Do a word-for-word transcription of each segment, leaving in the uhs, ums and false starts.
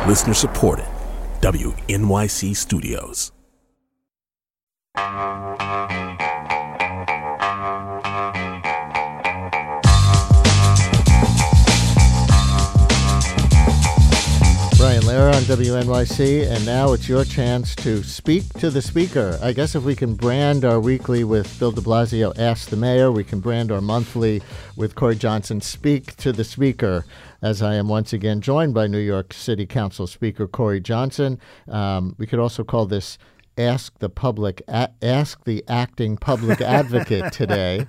Listener supported. W N Y C Studios. Brian Lehrer on W N Y C, and now it's your chance to speak to the speaker. I guess if we can brand our weekly with Bill de Blasio, Ask the Mayor, we can brand our monthly with Corey Johnson, Speak to the Speaker, as I am once again joined by New York City Council Speaker Corey Johnson. Um, we could also call this Ask the Public, a- Ask the Acting Public Advocate today.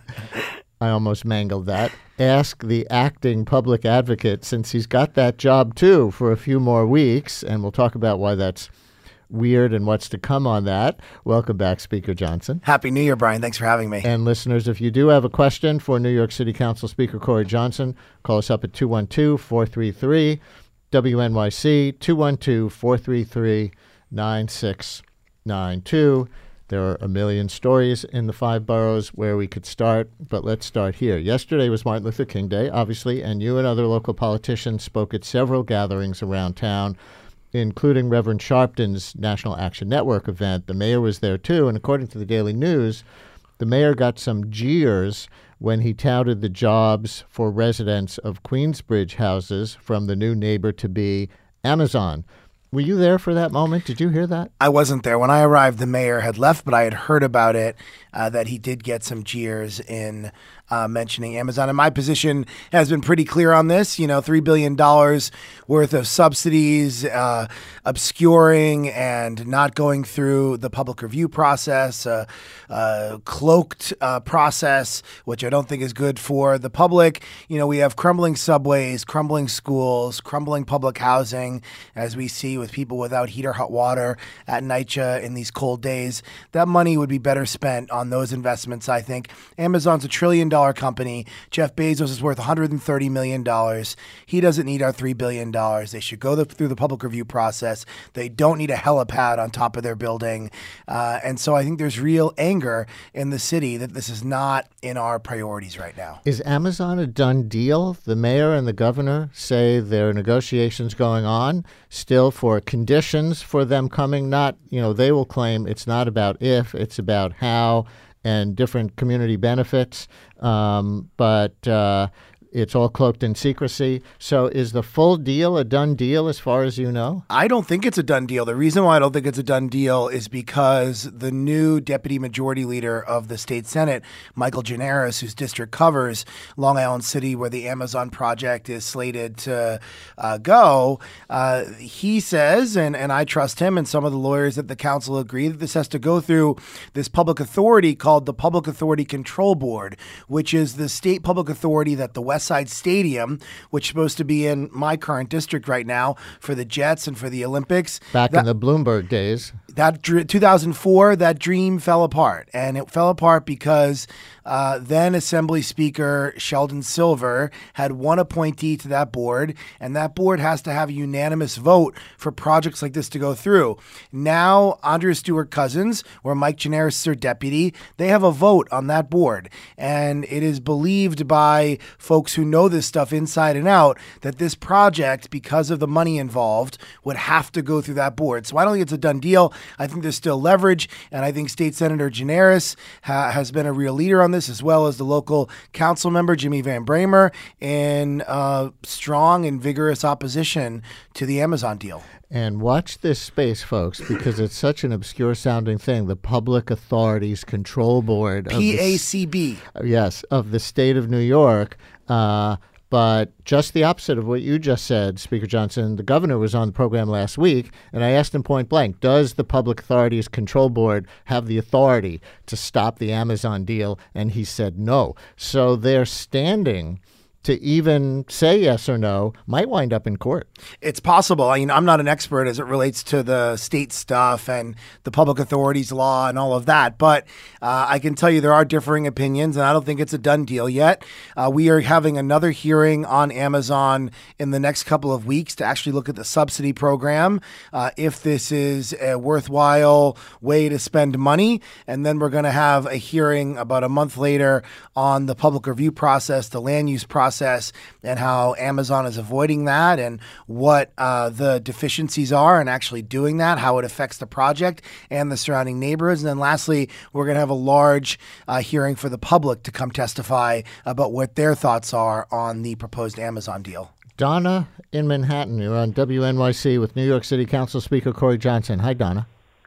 I almost mangled that. Ask the acting public advocate, since he's got that job too for a few more weeks, and we'll talk about why that's weird and what's to come on that. Welcome back, Speaker Johnson. Happy New Year, Brian. Thanks for having me. And listeners, if you do have a question for New York City Council Speaker Corey Johnson, call us up at two one two, four three three, W N Y C, two one two, four three three, nine six nine two. There are a million stories in the five boroughs where we could start, but let's start here. Yesterday was Martin Luther King Day, obviously, and you and other local politicians spoke at several gatherings around town, including Reverend Sharpton's National Action Network event. The mayor was there, too, and according to the Daily News, the mayor got some jeers when he touted the jobs for residents of Queensbridge houses from the new neighbor-to-be Amazon. Were you there for that moment? Did you hear that? I wasn't there. When I arrived, the mayor had left, but I had heard about it, uh, that he did get some jeers in uh, mentioning Amazon. And my position has been pretty clear on this. You know, three billion dollars worth of subsidies, uh, obscuring and not going through the public review process, uh, uh, cloaked uh, process, which I don't think is good for the public. You know, we have crumbling subways, crumbling schools, crumbling public housing, as we see with people without heat or hot water at NYCHA in these cold days. That money would be better spent on those investments, I think. Amazon's a trillion dollar company. Jeff Bezos is worth one hundred thirty million dollars. He doesn't need our three billion dollars. They should go the, through the public review process. They don't need a helipad on top of their building. Uh, and so I think there's real anger in the city that this is not in our priorities right now. Is Amazon a done deal? The mayor and the governor say there are negotiations going on still for conditions for them coming. Not, you know, they will claim it's not about if, it's about how and different community benefits. Um, but uh, it's all cloaked in secrecy. So is the full deal a done deal as far as you know? I don't think it's a done deal. The reason why I don't think it's a done deal is because the new deputy majority leader of the state Senate, Michael Gianaris, whose district covers Long Island City, where the Amazon project is slated to uh, go, uh, he says, and, and I trust him and some of the lawyers at the council agree, that this has to go through this public authority called the Public Authority Control Board, which is the state public authority that the West Side Stadium, which is supposed to be in my current district right now for the Jets and for the Olympics. Back that, in the Bloomberg days. That two thousand four, that dream fell apart. And it fell apart because uh, then Assembly Speaker Sheldon Silver had one appointee to that board, and that board has to have a unanimous vote for projects like this to go through. Now, Andrea Stewart-Cousins, where Mike Gianaris is their deputy, they have a vote on that board. And it is believed by folks who know this stuff inside and out that this project, because of the money involved, would have to go through that board. So I don't think it's a done deal. I think there's still leverage, and I think State Senator Gianaris ha- has been a real leader on this, as well as the local council member, Jimmy Van Bramer, in uh, strong and vigorous opposition to the Amazon deal. And watch this space, folks, because it's such an obscure-sounding thing. The Public Authorities Control Board. Of P A C B. The, yes, of the state of New York. Uh, but just the opposite of what you just said, Speaker Johnson. The governor was on the program last week, and I asked him point blank, does the Public Authorities Control Board have the authority to stop the Amazon deal? And he said no. So they're standing to even say yes or no might wind up in court. It's possible. I mean, I'm not an expert as it relates to the state stuff and the public authorities law and all of that, but uh, I can tell you there are differing opinions, and I don't think it's a done deal yet. Uh, we are having another hearing on Amazon in the next couple of weeks to actually look at the subsidy program, uh, if this is a worthwhile way to spend money, and then we're going to have a hearing about a month later on the public review process, the land use process, process and how Amazon is avoiding that and what uh, the deficiencies are in actually doing that, how it affects the project and the surrounding neighborhoods. And then lastly, we're going to have a large uh, hearing for the public to come testify about what their thoughts are on the proposed Amazon deal. Donna in Manhattan, you're on W N Y C with New York City Council Speaker Corey Johnson. Hi, Donna.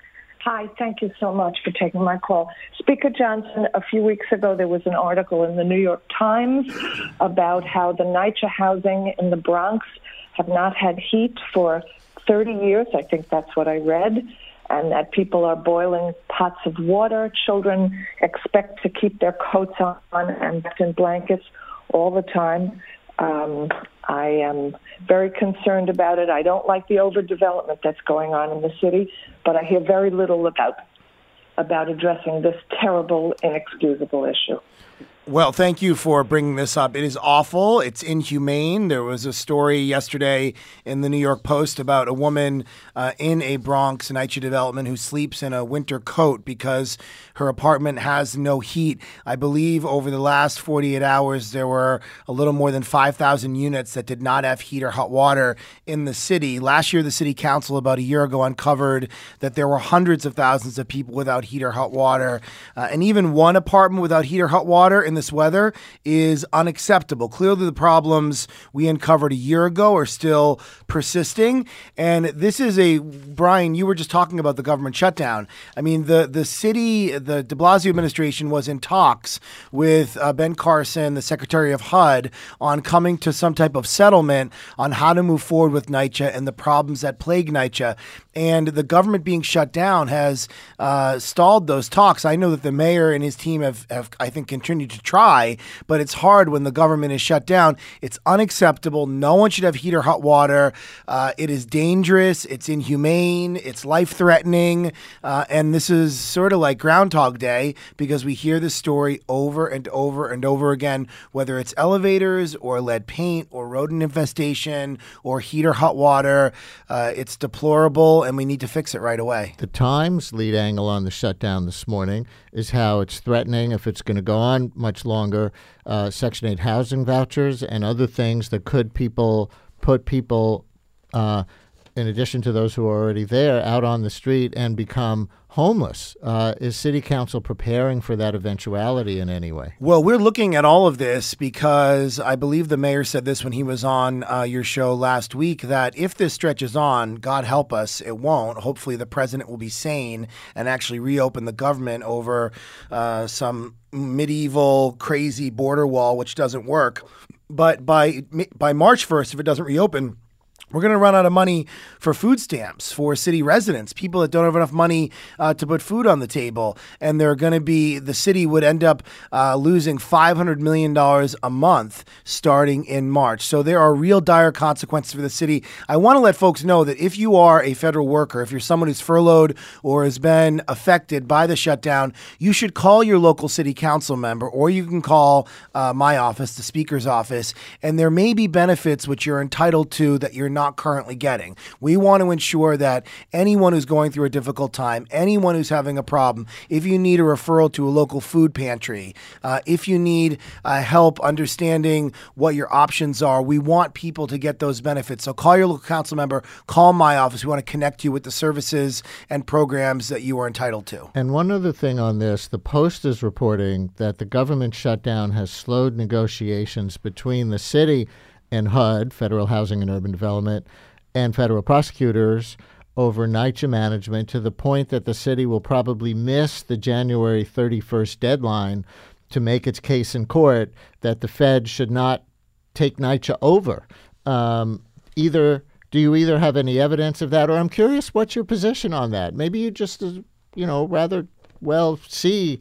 Hi, thank you so much for taking my call. Speaker Johnson, a few weeks ago there was an article in the New York Times about how the NYCHA housing in the Bronx have not had heat for thirty years. I think that's what I read. And that people are boiling pots of water. Children expect to keep their coats on and in blankets all the time. Um, I am very concerned about it. I don't like the overdevelopment that's going on in the city, but I hear very little about about addressing this terrible, inexcusable issue. Well, thank you for bringing this up. It is awful. It's inhumane. There was a story yesterday in the New York Post about a woman uh, in a Bronx NYCHA development who sleeps in a winter coat because her apartment has no heat. I believe over the last forty-eight hours, there were a little more than five thousand units that did not have heat or hot water in the city. Last year, the city council, about a year ago, uncovered that there were hundreds of thousands of people without heat or hot water. Uh, and even one apartment without heat or hot water in this weather is unacceptable. Clearly, the problems we uncovered a year ago are still persisting. And this is a, Brian, you were just talking about the government shutdown. I mean, the, the city, the de Blasio administration was in talks with uh, Ben Carson, the Secretary of H U D, on coming to some type of settlement on how to move forward with NYCHA and the problems that plague NYCHA. And the government being shut down has uh, stalled those talks. I know that the mayor and his team have, have, I think, continued to try, but it's hard when the government is shut down. It's unacceptable. No one should have heat or hot water. Uh, it is dangerous. It's inhumane. It's life-threatening. Uh, and this is sort of like Groundhog Day because we hear this story over and over and over again, whether it's elevators or lead paint or rodent infestation or heat or hot water. Uh, it's deplorable, and we need to fix it right away. The Times lead angle on the shutdown this morning is how it's threatening, if it's going to go on much longer, uh, Section eight housing vouchers and other things that could people put people, uh, in addition to those who are already there, out on the street and become homeless. Uh, is City Council preparing for that eventuality in any way? Well, we're looking at all of this because I believe the mayor said this when he was on uh, your show last week, that if this stretches on, God help us, it won't. Hopefully the president will be sane and actually reopen the government over uh, some medieval crazy border wall, which doesn't work. But by by March first, if it doesn't reopen, we're going to run out of money for food stamps for city residents, people that don't have enough money uh, to put food on the table. And they're going to be, the city would end up uh, losing five hundred million dollars a month starting in March. So there are real dire consequences for the city. I want to let folks know that if you are a federal worker, if you're someone who's furloughed or has been affected by the shutdown, you should call your local city council member, or you can call uh, my office, the speaker's office, and there may be benefits which you're entitled to that you're not currently getting. We want to ensure that anyone who's going through a difficult time, anyone who's having a problem, if you need a referral to a local food pantry, uh, if you need uh, help understanding what your options are, we want people to get those benefits. So call your local council member, call my office. We want to connect you with the services and programs that you are entitled to. And one other thing on this, the Post is reporting that the government shutdown has slowed negotiations between the city and H U D, Federal Housing and Urban Development, and federal prosecutors over NYCHA management, to the point that the city will probably miss the January thirty-first deadline to make its case in court that the Fed should not take NYCHA over. Um, either do you either have any evidence of that, or I'm curious what's your position on that? Maybe you just, you know, rather well see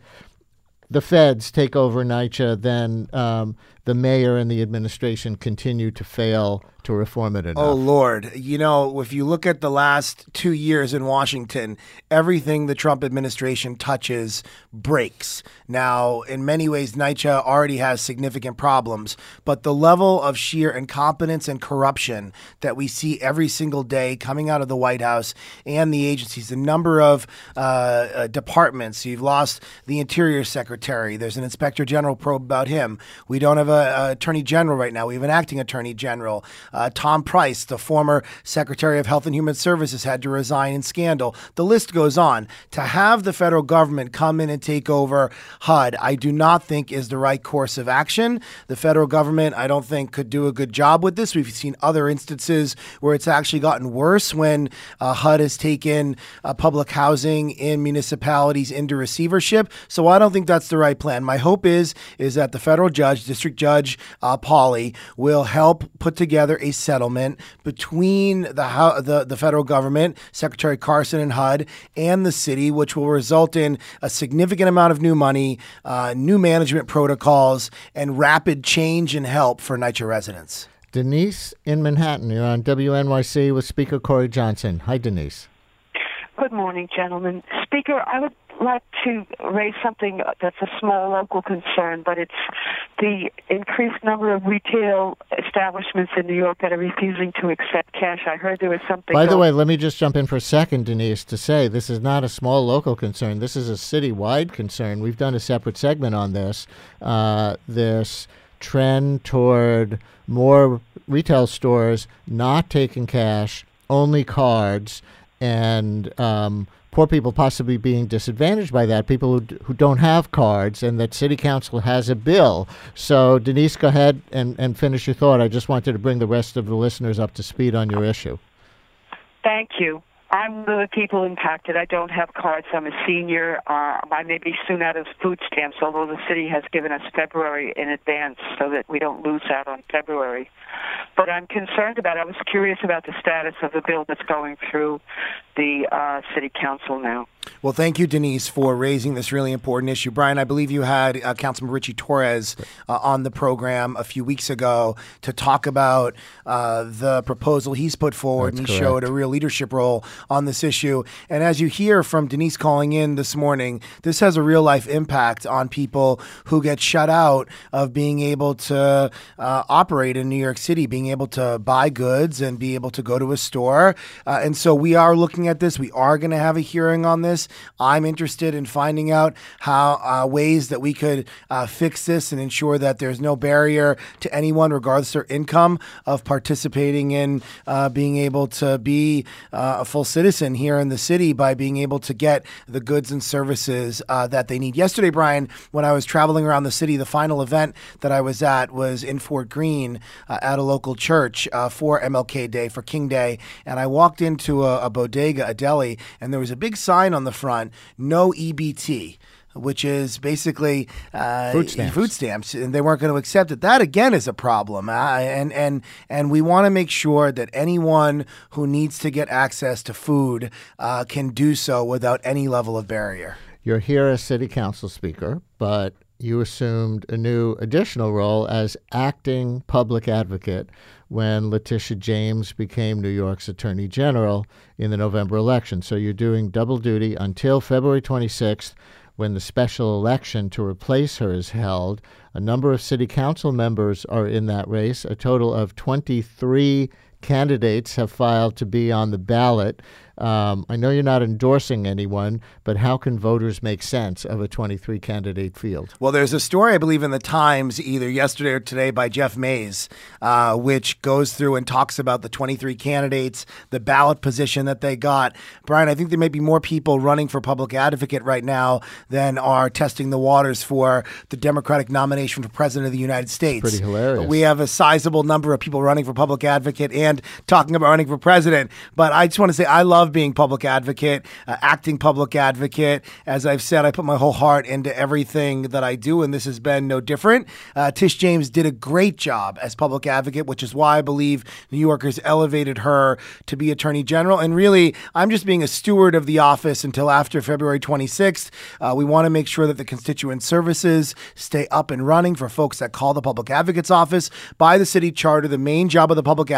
the feds take over NYCHA than um, the mayor and the administration continue to fail to reform it enough. Oh, Lord. You know, if you look at the last two years in Washington, everything the Trump administration touches breaks. Now, in many ways, NYCHA already has significant problems, but the level of sheer incompetence and corruption that we see every single day coming out of the White House and the agencies, the number of uh, uh, departments. You've lost the Interior Secretary. There's an Inspector General probe about him. We don't have a, a attorney general right now. We have an acting attorney general. Uh, Tom Price, the former Secretary of Health and Human Services, had to resign in scandal. The list goes on. To have the federal government come in and take over H U D, I do not think is the right course of action. The federal government, I don't think, could do a good job with this. We've seen other instances where it's actually gotten worse when uh, H U D has taken uh, public housing in municipalities into receivership. So I don't think that's the right plan. My hope is is that the federal judge, District Judge uh, Pauley, will help put together a settlement between the, the the federal government, Secretary Carson and H U D, and the city, which will result in a significant amount of new money, uh, new management protocols, and rapid change and help for NYCHA residents. Denise in Manhattan, you're on W N Y C with Speaker Corey Johnson. Hi, Denise. Good morning, gentlemen. Speaker, I would like to raise something that's a small local concern, but it's the increased number of retail establishments in New York that are refusing to accept cash. I heard there was something... By the going- way, let me just jump in for a second, Denise, to say this is not a small local concern. This is a citywide concern. We've done a separate segment on this. Uh, this trend toward more retail stores not taking cash, only cards, and um, poor people possibly being disadvantaged by that, people who, who don't have cards, and that City Council has a bill. So, Denise, go ahead and, and finish your thought. I just wanted to bring the rest of the listeners up to speed on your issue. Thank you. I'm one of the people impacted. I don't have cards. I'm a senior. Uh, I may be soon out of food stamps, although the city has given us February in advance so that we don't lose out on February. But I'm concerned about it. I was curious about the status of the bill that's going through the uh, city council now. Well, thank you, Denise, for raising this really important issue. Brian, I believe you had uh, Councilman Richie Torres uh, on the program a few weeks ago to talk about uh, the proposal he's put forward, That's and he correct. showed a real leadership role on this issue. And as you hear from Denise calling in this morning, this has a real-life impact on people who get shut out of being able to uh, operate in New York City, being able to buy goods and be able to go to a store. Uh, and so we are looking at this. We are going to have a hearing on this. I'm interested in finding out how uh, ways that we could uh, fix this and ensure that there's no barrier to anyone, regardless of their income, of participating in uh, being able to be uh, a full citizen here in the city by being able to get the goods and services uh, that they need. Yesterday, Brian, when I was traveling around the city, the final event that I was at was in Fort Greene uh, at a local church uh, for M L K Day, for King Day, and I walked into a, a bodega, a deli, and there was a big sign on the front, no E B T, which is basically uh, Food stamps. food stamps, and they weren't going to accept it. That again is a problem, uh, and and and we want to make sure that anyone who needs to get access to food uh, can do so without any level of barrier. You're here as City Council Speaker, but you assumed a new additional role as acting public advocate when Letitia James became New York's Attorney General in the November election. So you're doing double duty until February twenty-sixth, when the special election to replace her is held. A number of city council members are in that race. A total of twenty-three candidates have filed to be on the ballot. Um, I know you're not endorsing anyone, but how can voters make sense of a twenty-three candidate field? Well, there's a story, I believe, in the Times either yesterday or today by Jeff Mays, uh, which goes through and talks about the twenty-three candidates, the ballot position that they got. Brian, I think there may be more people running for public advocate right now than are testing the waters for the Democratic nomination for President of the United States. Pretty hilarious. We have a sizable number of people running for public advocate and talking about running for president. But I just want to say I love being public advocate, uh, acting public advocate. As I've said, I put my whole heart into everything that I do, and this has been no different. Uh, Tish James did a great job as public advocate, which is why I believe New Yorkers elevated her to be Attorney General. And really, I'm just being a steward of the office until after February twenty-sixth. Uh, we want to make sure that the constituent services stay up and running for folks that call the Public Advocate's Office. By the city charter, the main job of the public advocate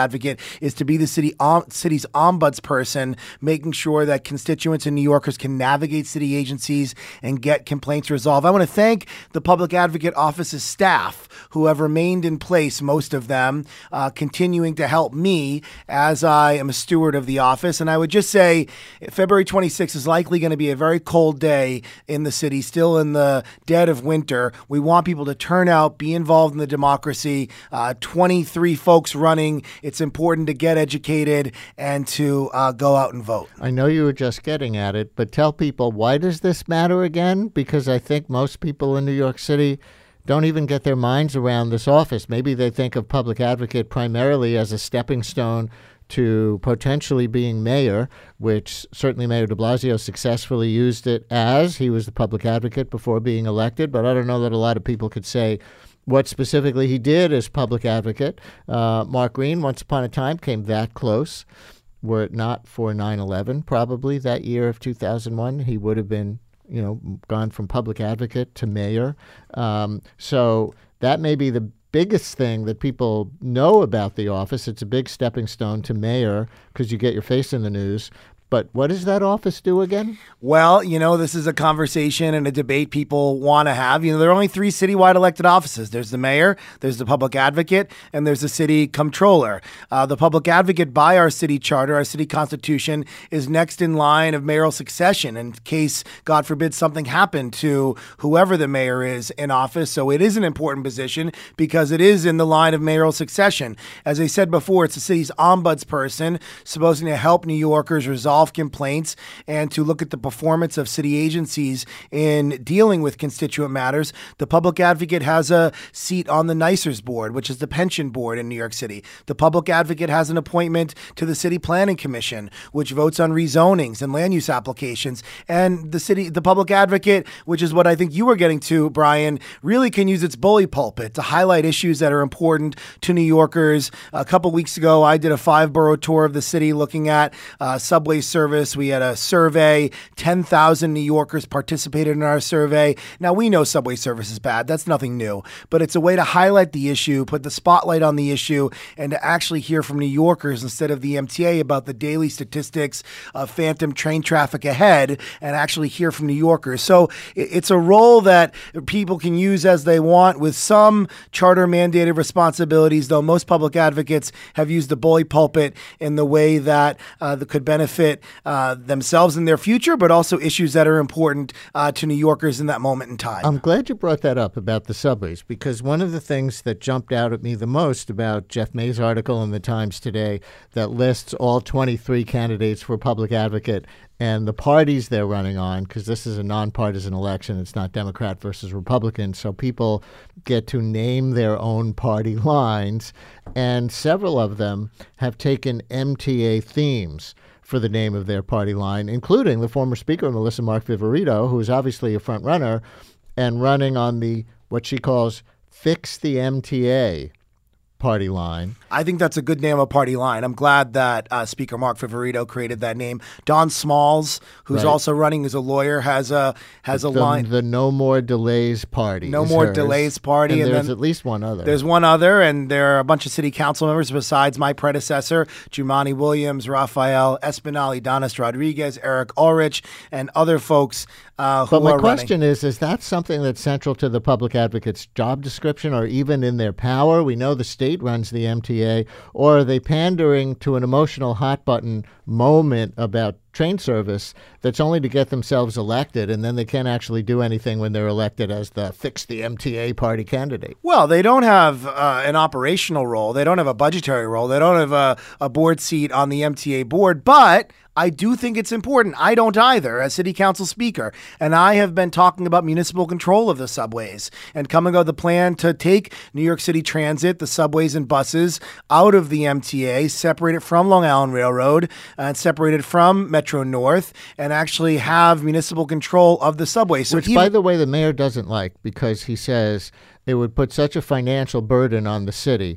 is to be the city om- city's ombudsperson, making sure that constituents and New Yorkers can navigate city agencies and get complaints resolved. I want to thank the Public Advocate Office's staff who have remained in place, most of them, uh, continuing to help me as I am a steward of the office. And I would just say February twenty-sixth is likely going to be a very cold day in the city, still in the dead of winter. We want people to turn out, be involved in the democracy. Uh, twenty-three folks running. It's important to get educated and to uh, go out and vote. I know you were just getting at it, but tell people, why does this matter again? Because I think most people in New York City don't even get their minds around this office. Maybe they think of public advocate primarily as a stepping stone to potentially being mayor, which certainly Mayor de Blasio successfully used it as. He was the public advocate before being elected, but I don't know that a lot of people could say what specifically he did as public advocate. Uh, Mark Green, once upon a time, came that close. Were it not for nine eleven, probably that year of two thousand one, he would have been, you know, gone from public advocate to mayor. Um, so that may be the biggest thing that people know about the office. It's a big stepping stone to mayor because you get your face in the news. But what does that office do again? Well, you know, this is a conversation and a debate people want to have. You know, there are only three citywide elected offices. There's the mayor, there's the public advocate, and there's the city comptroller. Uh, the public advocate, by our city charter, our city constitution, is next in line of mayoral succession in case, God forbid, something happened to whoever the mayor is in office. So it is an important position because it is in the line of mayoral succession. As I said before, it's the city's ombudsperson, supposed to help New Yorkers resolve complaints and to look at the performance of city agencies in dealing with constituent matters. The public advocate has a seat on the NYSERS board, which is the pension board in New York City. The public advocate has an appointment to the City Planning Commission, which votes on rezonings and land use applications. And the city, the public advocate, which is what I think you were getting to, Brian, really can use its bully pulpit to highlight issues that are important to New Yorkers. A couple weeks ago, I did a five borough tour of the city looking at uh, subway service. We had a survey. ten thousand New Yorkers participated in our survey. Now, we know subway service is bad. That's nothing new. But it's a way to highlight the issue, put the spotlight on the issue, and to actually hear from New Yorkers instead of the M T A about the daily statistics of phantom train traffic ahead, and actually hear from New Yorkers. So it's a role that people can use as they want with some charter mandated responsibilities, though most public advocates have used the bully pulpit in the way that, uh, that could benefit Uh, themselves in their future, but also issues that are important uh, to New Yorkers in that moment in time. I'm glad you brought that up about the subways, because one of the things that jumped out at me the most about Jeff May's article in the Times today that lists all twenty-three candidates for public advocate and the parties they're running on, because this is a nonpartisan election. It's not Democrat versus Republican. So people get to name their own party lines, and several of them have taken M T A themes for the name of their party line, including the former Speaker, Melissa Mark Viverito, who is obviously a front runner and running on the, what she calls, Fix the M T A party line. I think that's a good name of a party line. I'm glad that uh, Speaker Mark Viverito created that name. Don Smalls, who's right. also running as a lawyer, has a has a the, line. The No More Delays Party. No More hers. Delays Party. And, and there's then at least one other. There's one other, and there are a bunch of city council members besides my predecessor, Jumaane Williams, Rafael Espinal, Donis Rodriguez, Eric Ulrich, and other folks uh, who but my are question running. is, is that something that's central to the public advocate's job description or even in their power? We know the state runs the M T A, or are they pandering to an emotional hot button moment about train service that's only to get themselves elected, and then they can't actually do anything when they're elected as the Fix the M T A party candidate? Well, they don't have uh, an operational role. They don't have a budgetary role. They don't have a, a board seat on the M T A board, but I do think it's important. I don't either as city council speaker. And I have been talking about municipal control of the subways and coming up with a plan to take New York City Transit, the subways and buses, out of the M T A, separate it from Long Island Railroad and separate it from Metro North, and actually have municipal control of the subway. So Which, even- by the way, the mayor doesn't like, because he says it would put such a financial burden on the city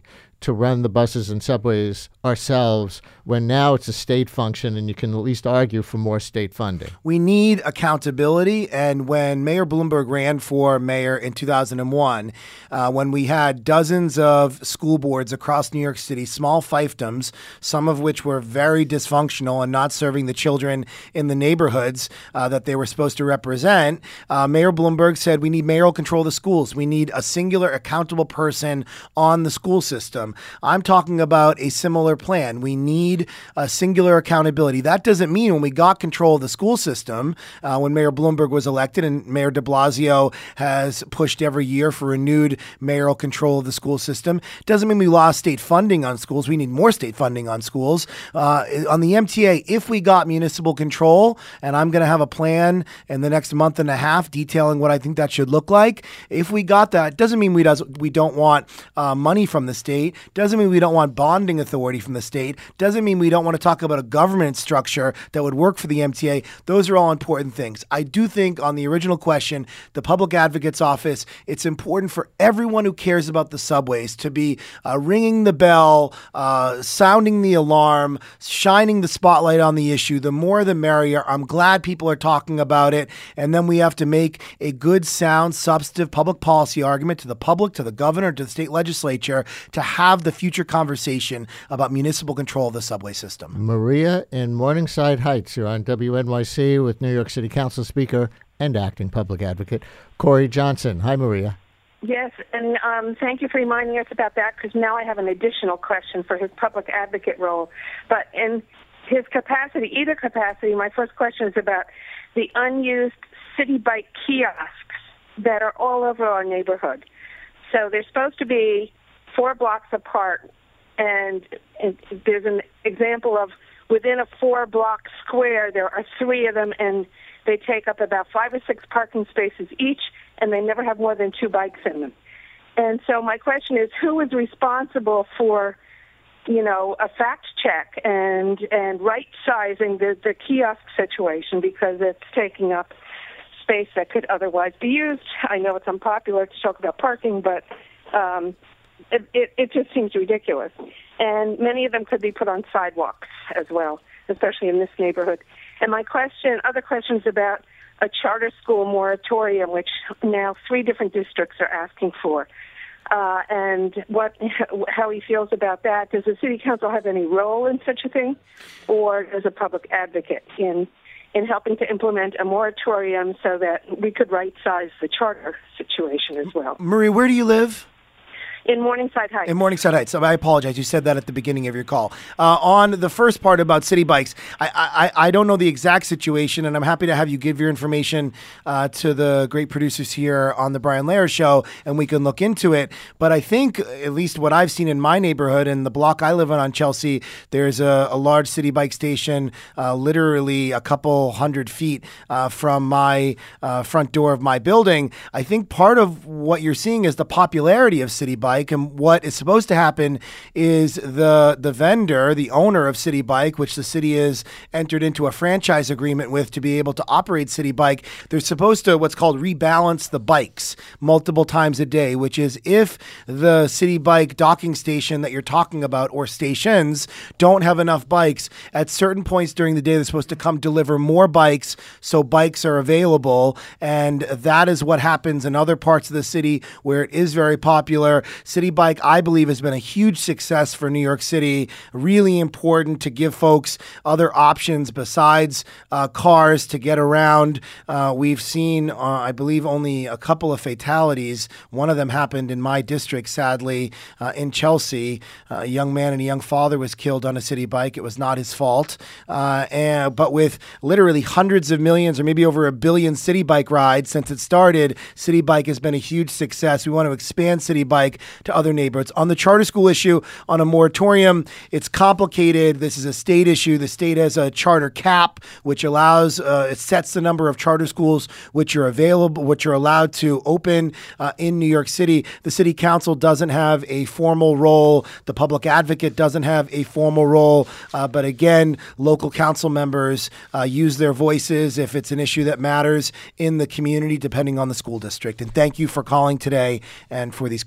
to run the buses and subways ourselves when now it's a state function and you can at least argue for more state funding? We need accountability. And when Mayor Bloomberg ran for mayor in two thousand one, uh, when we had dozens of school boards across New York City, small fiefdoms, some of which were very dysfunctional and not serving the children in the neighborhoods uh, that they were supposed to represent, uh, Mayor Bloomberg said we need mayoral control of the schools. We need a singular accountable person on the school system. I'm talking about a similar plan. We need a singular accountability. That doesn't mean when we got control of the school system, uh, when Mayor Bloomberg was elected and Mayor de Blasio has pushed every year for renewed mayoral control of the school system, doesn't mean we lost state funding on schools. We need more state funding on schools. Uh, on the M T A, if we got municipal control, and I'm going to have a plan in the next month and a half detailing what I think that should look like. If we got that, doesn't mean we does we don't want uh, money from the state. Doesn't mean we don't want bonding authority from the state. Doesn't mean we don't want to talk about a government structure that would work for the M T A. Those are all important things. I do think on the original question, the public advocate's office, it's important for everyone who cares about the subways to be uh, ringing the bell, uh, sounding the alarm, shining the spotlight on the issue. The more the merrier. I'm glad people are talking about it. And then we have to make a good, sound, substantive public policy argument to the public, to the governor, to the state legislature to have the future conversation about municipal control of the subway system. Maria in Morningside Heights, you're on W N Y C with New York City Council Speaker and Acting Public Advocate Corey Johnson. Hi, Maria. Yes, and um, thank you for reminding us about that, because now I have an additional question for his public advocate role. But in his capacity, either capacity, my first question is about the unused City Bike kiosks that are all over our neighborhood. So they're supposed to be four blocks apart, and, and there's an example of within a four-block square, there are three of them, and they take up about five or six parking spaces each, and they never have more than two bikes in them. And so my question is, who is responsible for, you know, a fact check and and right-sizing the, the kiosk situation, because it's taking up space that could otherwise be used? I know it's unpopular to talk about parking, but um, it, it, it just seems ridiculous. And many of them could be put on sidewalks as well, especially in this neighborhood. And my question, other questions about a charter school moratorium, which now three different districts are asking for, uh, and what, how he feels about that. Does the city council have any role in such a thing, or does a public advocate in in helping to implement a moratorium so that we could right-size the charter situation as well? Marie, where do you live? In Morningside Heights. In Morningside Heights. So I apologize. You said that at the beginning of your call. Uh, on the first part about city bikes, I, I I don't know the exact situation, and I'm happy to have you give your information uh, to the great producers here on the Brian Lehrer Show, and we can look into it. But I think, at least what I've seen in my neighborhood and the block I live in on Chelsea, there's a, a large city bike station uh, literally a couple hundred feet uh, from my uh, front door of my building. I think part of what you're seeing is the popularity of city bikes. And what is supposed to happen is the the vendor, the owner of City Bike, which the city has entered into a franchise agreement with to be able to operate City Bike, they're supposed to what's called rebalance the bikes multiple times a day, which is if the City Bike docking station that you're talking about or stations don't have enough bikes, at certain points during the day, they're supposed to come deliver more bikes so bikes are available. And that is what happens in other parts of the city where it is very popular. City Bike, I believe, has been a huge success for New York City. Really important to give folks other options besides uh, cars to get around. Uh, we've seen, uh, I believe, only a couple of fatalities. One of them happened in my district, sadly, uh, in Chelsea. Uh, a young man and a young father was killed on a City Bike. It was not his fault. Uh, and, but with literally hundreds of millions or maybe over a billion City Bike rides since it started, City Bike has been a huge success. We want to expand City Bike to other neighborhoods. On the charter school issue, on a moratorium, it's complicated. This is a state issue. The state has a charter cap, which allows, uh, it sets the number of charter schools which are available, which are allowed to open uh, in New York City. The city council doesn't have a formal role. The public advocate doesn't have a formal role. Uh, but again, local council members uh, use their voices if it's an issue that matters in the community, depending on the school district. And thank you for calling today and for these questions.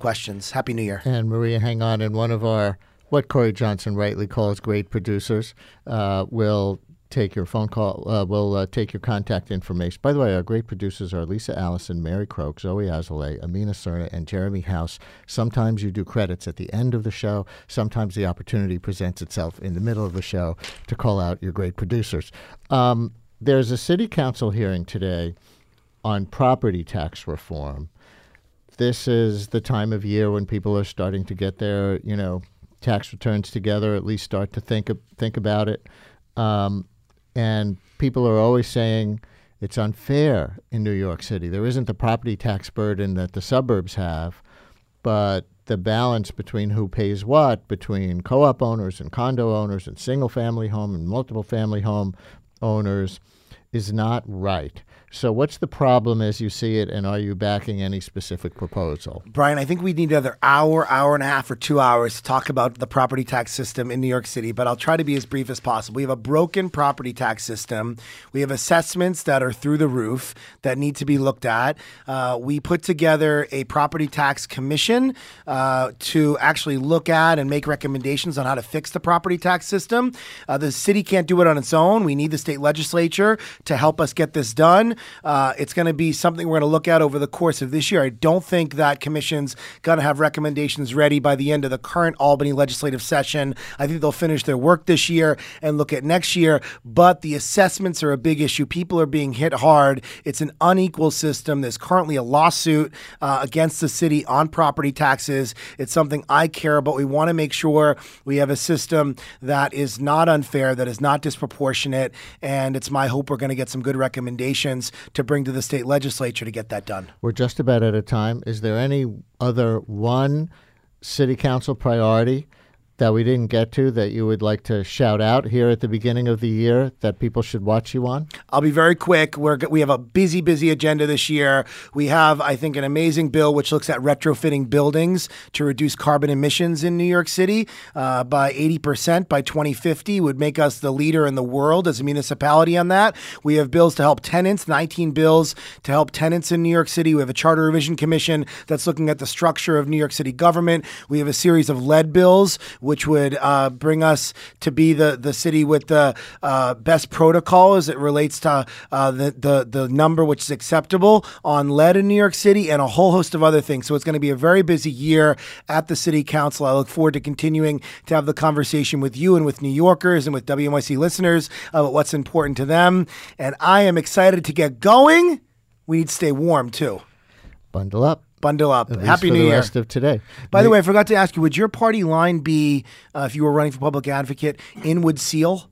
friends. Happy New Year. And Maria, hang on. And one of our, what Corey Johnson rightly calls great producers, uh, will take your phone call. Uh, we'll uh, take your contact information. By the way, our great producers are Lisa Allison, Mary Croak, Zoe Azalea, Amina Cerna, and Jeremy House. Sometimes you do credits at the end of the show. Sometimes the opportunity presents itself in the middle of the show to call out your great producers. Um, there's a city council hearing today on property tax reform. This is the time of year when people are starting to get their, you know, tax returns together, at least start to think think about it. Um, And people are always saying it's unfair in New York City. There isn't the property tax burden that the suburbs have, but the balance between who pays what, between co-op owners and condo owners and single-family home and multiple-family home owners, is not right. So what's the problem as you see it, and are you backing any specific proposal? Brian, I think we need another hour, hour and a half, or two hours to talk about the property tax system in New York City, but I'll try to be as brief as possible. We have a broken property tax system. We have assessments that are through the roof that need to be looked at. Uh, we put together a property tax commission uh, to actually look at and make recommendations on how to fix the property tax system. Uh, the city can't do it on its own. We need the state legislature to help us get this done. Uh, it's going to be something we're going to look at over the course of this year. I don't think that commission's going to have recommendations ready by the end of the current Albany legislative session. I think they'll finish their work this year and look at next year. But the assessments are a big issue. People are being hit hard. It's an unequal system. There's currently a lawsuit uh, against the city on property taxes. It's something I care about. We want to make sure we have a system that is not unfair, that is not disproportionate. And it's my hope we're going to get some good recommendations to bring to the state legislature to get that done. We're just about out of time. Is there any other one city council priority that we didn't get to that you would like to shout out here at the beginning of the year that people should watch you on? I'll be very quick. We're, we have a busy, busy agenda this year. We have, I think, an amazing bill which looks at retrofitting buildings to reduce carbon emissions in New York City uh, by eighty percent by twenty fifty, would make us the leader in the world as a municipality on that. We have bills to help tenants, nineteen bills to help tenants in New York City. We have a charter revision commission that's looking at the structure of New York City government. We have a series of lead bills, which would uh, bring us to be the, the city with the uh, best protocol as it relates to uh, the, the, the number which is acceptable on lead in New York City, and a whole host of other things. So it's going to be a very busy year at the city council. I look forward to continuing to have the conversation with you and with New Yorkers and with W N Y C listeners about what's important to them. And I am excited to get going. We need to stay warm, too. Bundle up. Bundle up. At Happy least for New the Year. rest of today. By the way, I forgot to ask you, would your party line be, uh, if you were running for public advocate, Inwood Seal?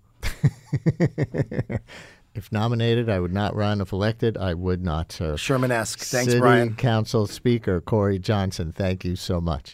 If nominated, I would not run. If elected, I would not, sir. Sherman-esque. Thanks, City Brian. Council Speaker Corey Johnson, thank you so much.